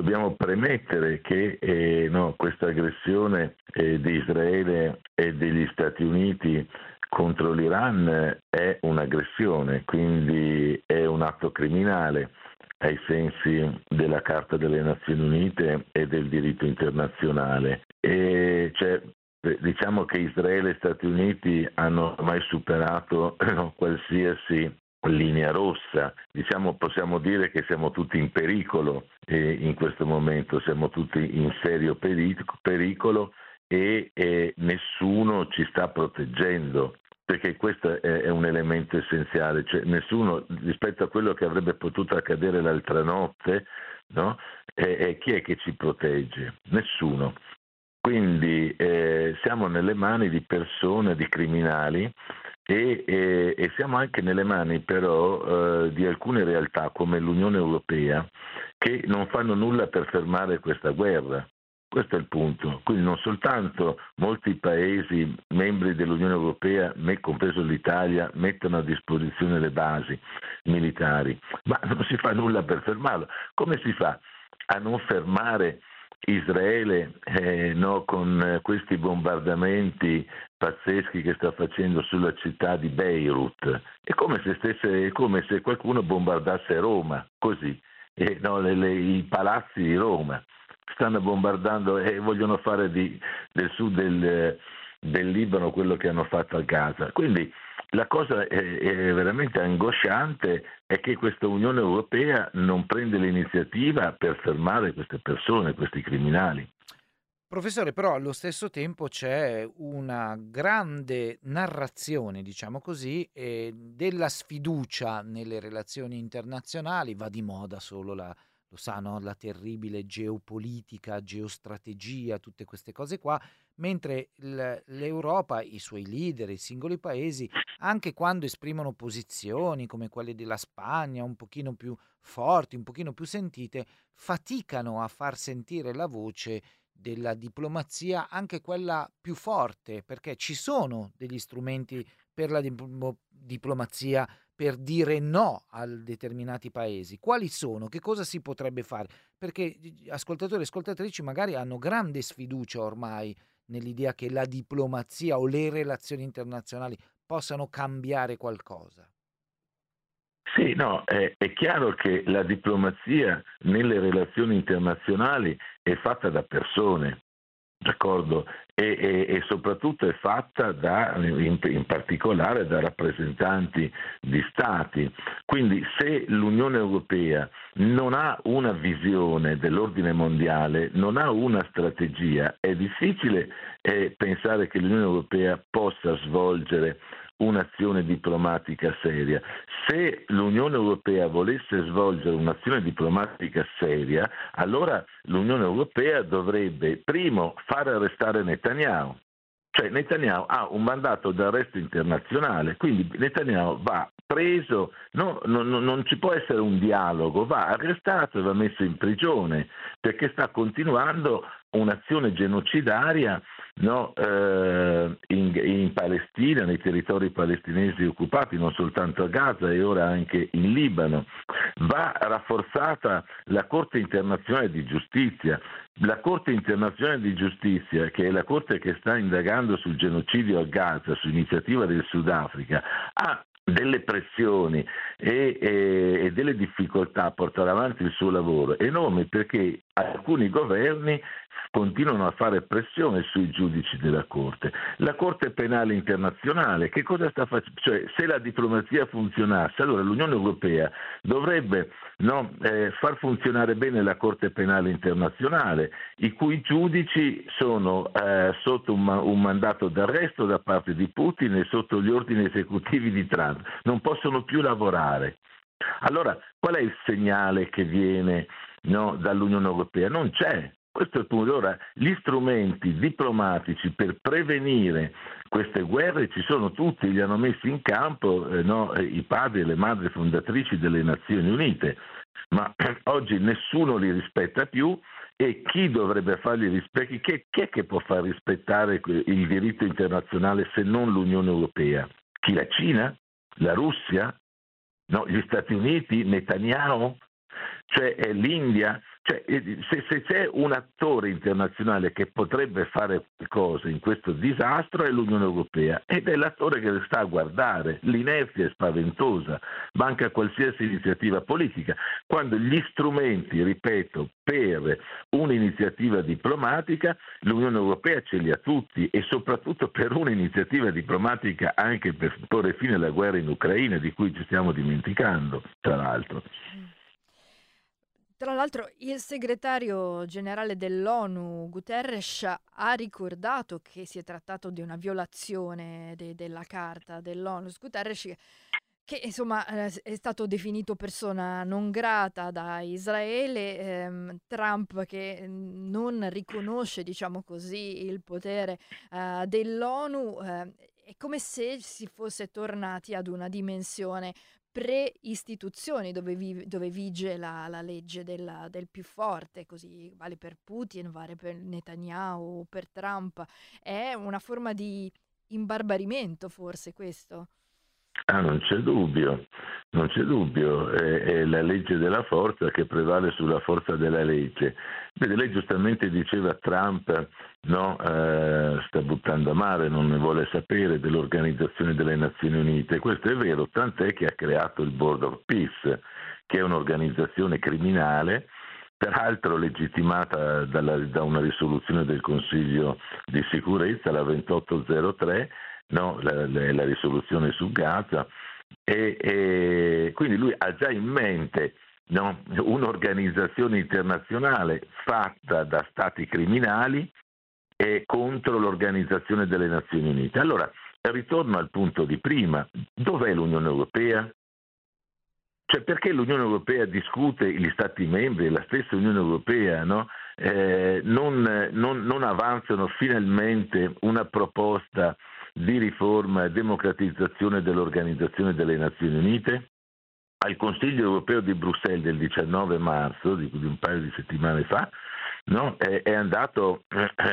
dobbiamo premettere che no, questa aggressione di Israele e degli Stati Uniti contro l'Iran è un'aggressione, quindi è un atto criminale ai sensi della Carta delle Nazioni Unite e del diritto internazionale. Diciamo che Israele e Stati Uniti hanno ormai superato qualsiasi linea rossa, diciamo, possiamo dire che siamo tutti in pericolo in questo momento, siamo tutti in serio pericolo e nessuno ci sta proteggendo, perché questo è un elemento essenziale, cioè nessuno rispetto a quello che avrebbe potuto accadere l'altra notte, no? Chi è che ci protegge? Nessuno. Quindi siamo nelle mani di persone, di criminali e siamo anche nelle mani però di alcune realtà come l'Unione Europea che non fanno nulla per fermare questa guerra. Questo è il punto. Quindi non soltanto molti paesi membri dell'Unione Europea, compreso l'Italia, mettono a disposizione le basi militari, ma non si fa nulla per fermarlo. Come si fa a non fermare Israele no, con questi bombardamenti pazzeschi che sta facendo sulla città di Beirut? È come se qualcuno bombardasse Roma, così, no, i palazzi di Roma. Stanno bombardando e vogliono fare del sud del Libano quello che hanno fatto a Gaza. Quindi la cosa è veramente angosciante è che questa Unione Europea non prende l'iniziativa per fermare queste persone, questi criminali. Professore, però allo stesso tempo c'è una grande narrazione, diciamo così, della sfiducia nelle relazioni internazionali. Va di moda solo lo sa, no? La terribile geopolitica, geostrategia, tutte queste cose qua, mentre l'Europa, i suoi leader, i singoli paesi, anche quando esprimono posizioni come quelle della Spagna, un pochino più forti, un pochino più sentite, faticano a far sentire la voce della diplomazia, anche quella più forte, perché ci sono degli strumenti per la diplomazia per dire no a determinati paesi. Quali sono? Che cosa si potrebbe fare? Perché ascoltatori e ascoltatrici magari hanno grande sfiducia ormai nell'idea che la diplomazia o le relazioni internazionali possano cambiare qualcosa. Sì, no, è chiaro che la diplomazia nelle relazioni internazionali è fatta da persone, d'accordo? E soprattutto è fatta in particolare da rappresentanti di Stati. Quindi se l'Unione Europea non ha una visione dell'ordine mondiale, non ha una strategia, è difficile pensare che l'Unione Europea possa svolgere un'azione diplomatica seria. Se l'Unione Europea volesse svolgere un'azione diplomatica seria, allora l'Unione Europea dovrebbe primo fare arrestare Netanyahu. Cioè Netanyahu ha un mandato d'arresto internazionale, quindi Netanyahu va preso, non ci può essere un dialogo, va arrestato e va messo in prigione perché sta continuando un'azione genocidaria, no, in Palestina, nei territori palestinesi occupati, non soltanto a Gaza e ora anche in Libano. Va rafforzata la Corte internazionale di giustizia. La Corte internazionale di giustizia, che è la Corte che sta indagando sul genocidio a Gaza su iniziativa del Sudafrica, ha delle pressioni e delle difficoltà a portare avanti il suo lavoro enormi perché alcuni governi continuano a fare pressione sui giudici della Corte. La Corte Penale Internazionale, che cosa sta facendo? Cioè, se la diplomazia funzionasse, allora l'Unione Europea dovrebbe far funzionare bene la Corte Penale Internazionale, i cui giudici sono sotto un mandato d'arresto da parte di Putin e sotto gli ordini esecutivi di Trump, non possono più lavorare. Allora, qual è il segnale che viene dall'Unione Europea? Non c'è. Questo è il punto. Ora, gli strumenti diplomatici per prevenire queste guerre ci sono tutti, li hanno messi in campo i padri e le madri fondatrici delle Nazioni Unite, ma oggi nessuno li rispetta più e chi dovrebbe farli rispettare? Chi è che può far rispettare il diritto internazionale se non l'Unione Europea? Chi? La Cina? La Russia? No, gli Stati Uniti? Netanyahu? cioè l'India, cioè, se c'è un attore internazionale che potrebbe fare cose in questo disastro è l'Unione Europea, ed è l'attore che sta a guardare. L'inerzia è spaventosa, manca qualsiasi iniziativa politica, quando gli strumenti, ripeto, per un'iniziativa diplomatica l'Unione Europea ce li ha tutti, e soprattutto per un'iniziativa diplomatica anche per porre fine alla guerra in Ucraina, di cui ci stiamo dimenticando, tra l'altro. Tra l'altro il segretario generale dell'ONU Guterres ha ricordato che si è trattato di una violazione della carta dell'ONU. Guterres che insomma è stato definito persona non grata da Israele, Trump che non riconosce, diciamo così, il potere dell'ONU, è come se si fosse tornati ad una dimensione pre-istituzioni dove vige la legge del più forte, così vale per Putin, vale per Netanyahu, per Trump. È una forma di imbarbarimento forse questo? Non c'è dubbio, non c'è dubbio, è la legge della forza che prevale sulla forza della legge. Vede, lei giustamente diceva Trump no, sta buttando a mare, non ne vuole sapere dell'Organizzazione delle Nazioni Unite. Questo è vero, tant'è che ha creato il Board of Peace, che è un'organizzazione criminale, peraltro legittimata da una risoluzione del Consiglio di sicurezza, la 2803, no, la risoluzione su Gaza, e quindi lui ha già in mente, no, un'organizzazione internazionale fatta da stati criminali e contro l'Organizzazione delle Nazioni Unite. Allora, ritorno al punto di prima, dov'è l'Unione Europea? Cioè, perché l'Unione Europea discute, gli Stati membri e la stessa Unione Europea no, non avanzano finalmente una proposta di riforma e democratizzazione dell'Organizzazione delle Nazioni Unite? Al Consiglio Europeo di Bruxelles del 19 marzo, di un paio di settimane fa, no, è andato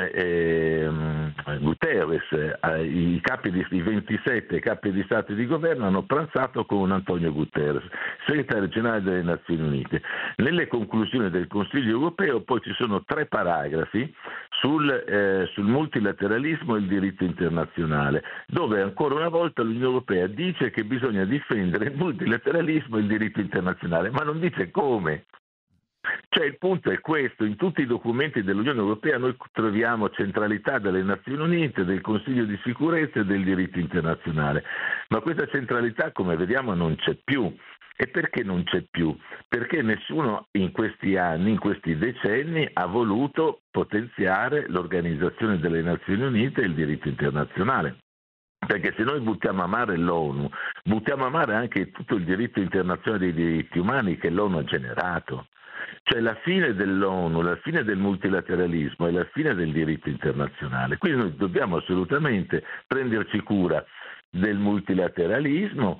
Guterres, i 27 capi di Stato e di Governo hanno pranzato con Antonio Guterres, segretario generale delle Nazioni Unite. Nelle conclusioni del Consiglio Europeo poi ci sono 3 paragrafi sul multilateralismo e il diritto internazionale, dove ancora una volta l'Unione Europea dice che bisogna difendere il multilateralismo e il diritto internazionale, ma non dice come. Cioè il punto è questo: in tutti i documenti dell'Unione Europea noi troviamo centralità delle Nazioni Unite, del Consiglio di sicurezza e del diritto internazionale, ma questa centralità, come vediamo, non c'è più. E perché non c'è più? Perché nessuno in questi anni, in questi decenni, ha voluto potenziare l'Organizzazione delle Nazioni Unite e il diritto internazionale. Perché se noi buttiamo a mare l'ONU, buttiamo a mare anche tutto il diritto internazionale dei diritti umani che l'ONU ha generato. Cioè la fine dell'ONU, la fine del multilateralismo e la fine del diritto internazionale. Quindi noi dobbiamo assolutamente prenderci cura del multilateralismo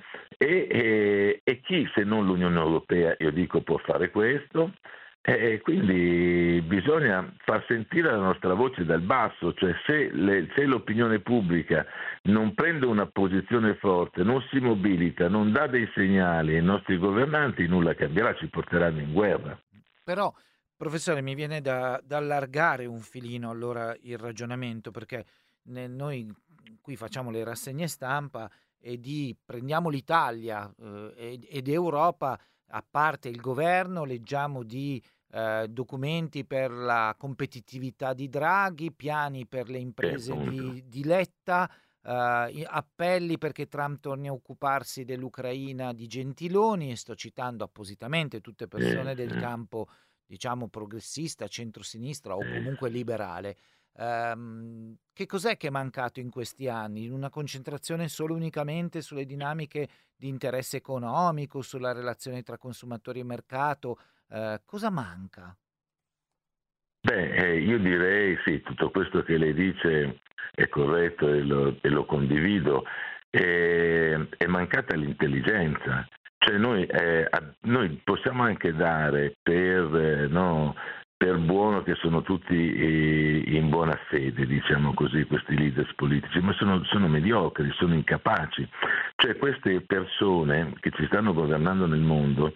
e chi, se non l'Unione Europea, io dico, può fare questo? Quindi bisogna far sentire la nostra voce dal basso, cioè se l'opinione pubblica non prende una posizione forte, non si mobilita, non dà dei segnali ai nostri governanti, nulla cambierà, ci porteranno in guerra. Però, professore, mi viene da allargare un filino allora il ragionamento, perché noi qui facciamo le rassegne stampa e prendiamo l'Italia ed Europa, a parte il governo, leggiamo di documenti per la competitività di Draghi, piani per le imprese di Letta, appelli perché Trump torni a occuparsi dell'Ucraina di Gentiloni, e sto citando appositamente tutte persone del campo, diciamo, progressista, centrosinistra o comunque liberale. Che cos'è che è mancato in questi anni? Una concentrazione solo unicamente sulle dinamiche di interesse economico, sulla relazione tra consumatori e mercato? Cosa manca? Io direi sì, tutto questo che lei dice è corretto e lo condivido. È mancata l'intelligenza. Cioè noi possiamo anche dare per per buono che sono tutti in buona fede, diciamo così, questi leaders politici, ma sono mediocri, sono incapaci. Cioè queste persone che ci stanno governando nel mondo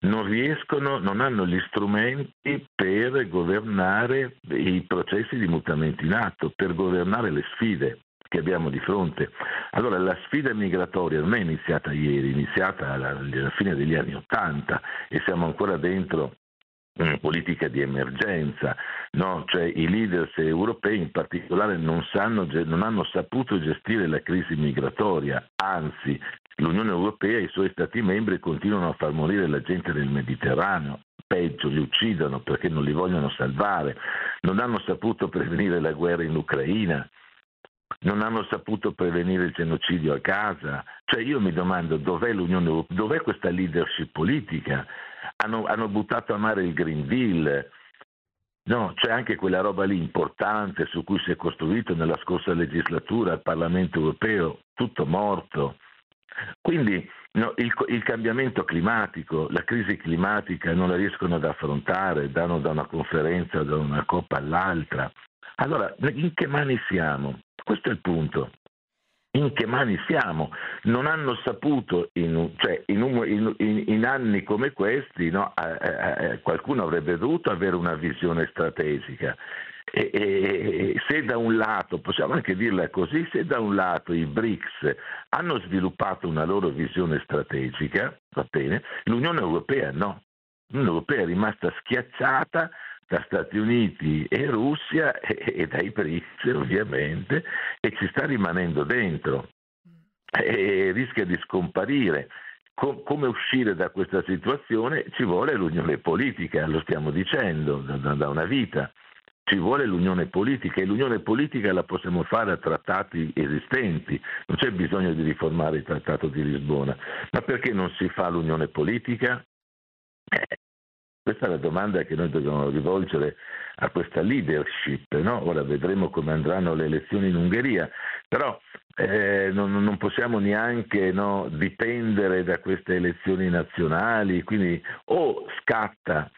non hanno gli strumenti per governare i processi di mutamento in atto, per governare le sfide che abbiamo di fronte. Allora la sfida migratoria non è iniziata ieri, è iniziata alla fine degli anni '80 e siamo ancora dentro politica di emergenza, no? Cioè i leaders europei in particolare non hanno saputo gestire la crisi migratoria, anzi l'Unione Europea e i suoi Stati membri continuano a far morire la gente nel Mediterraneo, peggio, li uccidono perché non li vogliono salvare, non hanno saputo prevenire la guerra in Ucraina, non hanno saputo prevenire il genocidio a Gaza. Cioè io mi domando dov'è l'Unione Europea, dov'è questa leadership politica? Hanno buttato a mare il Green Deal, no, c'è anche quella roba lì importante su cui si è costruito nella scorsa legislatura il Parlamento europeo, tutto morto. Quindi no, il cambiamento climatico, la crisi climatica non la riescono ad affrontare, danno da una conferenza, da una coppa all'altra. Allora, in che mani siamo? Questo è il punto. In che mani siamo? Non hanno saputo, in anni come questi, no, qualcuno avrebbe dovuto avere una visione strategica. E se da un lato, possiamo anche dirla così, se da un lato i BRICS hanno sviluppato una loro visione strategica, va bene, l'Unione Europea no. L'Unione Europea è rimasta schiacciata da Stati Uniti e Russia e dai BRICS ovviamente, e ci sta rimanendo dentro e rischia di scomparire. Come uscire da questa situazione? Ci vuole l'unione politica, lo stiamo dicendo da una vita. Ci vuole l'unione politica e l'unione politica la possiamo fare a trattati esistenti, non c'è bisogno di riformare il Trattato di Lisbona. Ma perché non si fa l'unione politica? Questa è la domanda che noi dobbiamo rivolgere a questa leadership, no? Ora vedremo come andranno le elezioni in Ungheria, però non possiamo neanche dipendere da queste elezioni nazionali, quindi o scatta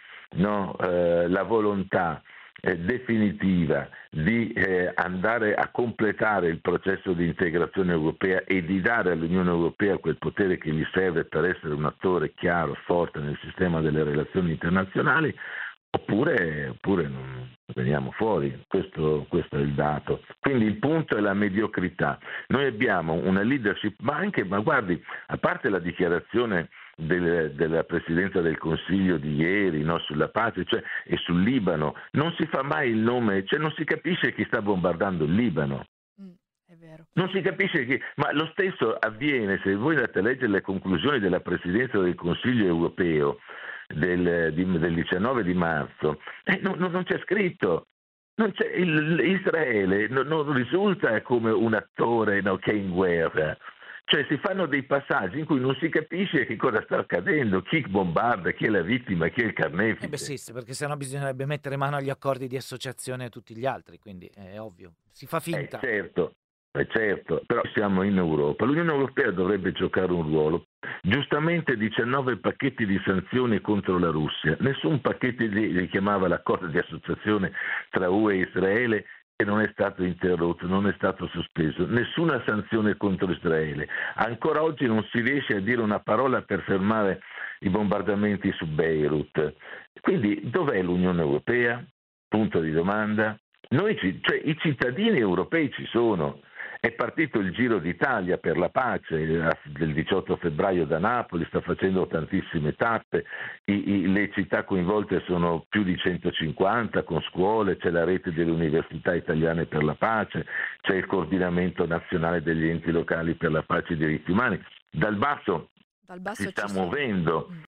la volontà definitiva di andare a completare il processo di integrazione europea e di dare all'Unione Europea quel potere che gli serve per essere un attore chiaro, forte nel sistema delle relazioni internazionali, oppure non veniamo fuori. Questo è il dato. Quindi il punto è la mediocrità. Noi abbiamo una leadership, ma guardi, a parte la dichiarazione della Presidenza del Consiglio di ieri, sulla pace, e sul Libano, non si fa mai il nome, non si capisce chi sta bombardando il Libano. È vero. Non si capisce chi, ma lo stesso avviene se voi andate a leggere le conclusioni della Presidenza del Consiglio europeo del 19 di marzo, non c'è scritto. Israele non risulta come un attore che è in guerra. Cioè si fanno dei passaggi in cui non si capisce che cosa sta accadendo, chi bombarda, chi è la vittima, chi è il carnefice. Sì, perché sennò bisognerebbe mettere mano agli accordi di associazione a tutti gli altri, quindi è ovvio, si fa finta. Certo, però siamo in Europa. L'Unione Europea dovrebbe giocare un ruolo. Giustamente 19 pacchetti di sanzioni contro la Russia, nessun pacchetto richiamava l'accordo di associazione tra UE e Israele, che non è stato interrotto, non è stato sospeso, nessuna sanzione contro Israele. Ancora oggi non si riesce a dire una parola per fermare i bombardamenti su Beirut. Quindi dov'è l'Unione Europea? Punto di domanda. I cittadini europei ci sono. È partito il Giro d'Italia per la pace del 18 febbraio da Napoli, sta facendo tantissime tappe, le città coinvolte sono più di 150 con scuole, c'è la rete delle università italiane per la pace, c'è il coordinamento nazionale degli enti locali per la pace e i diritti umani. Dal basso si sta muovendo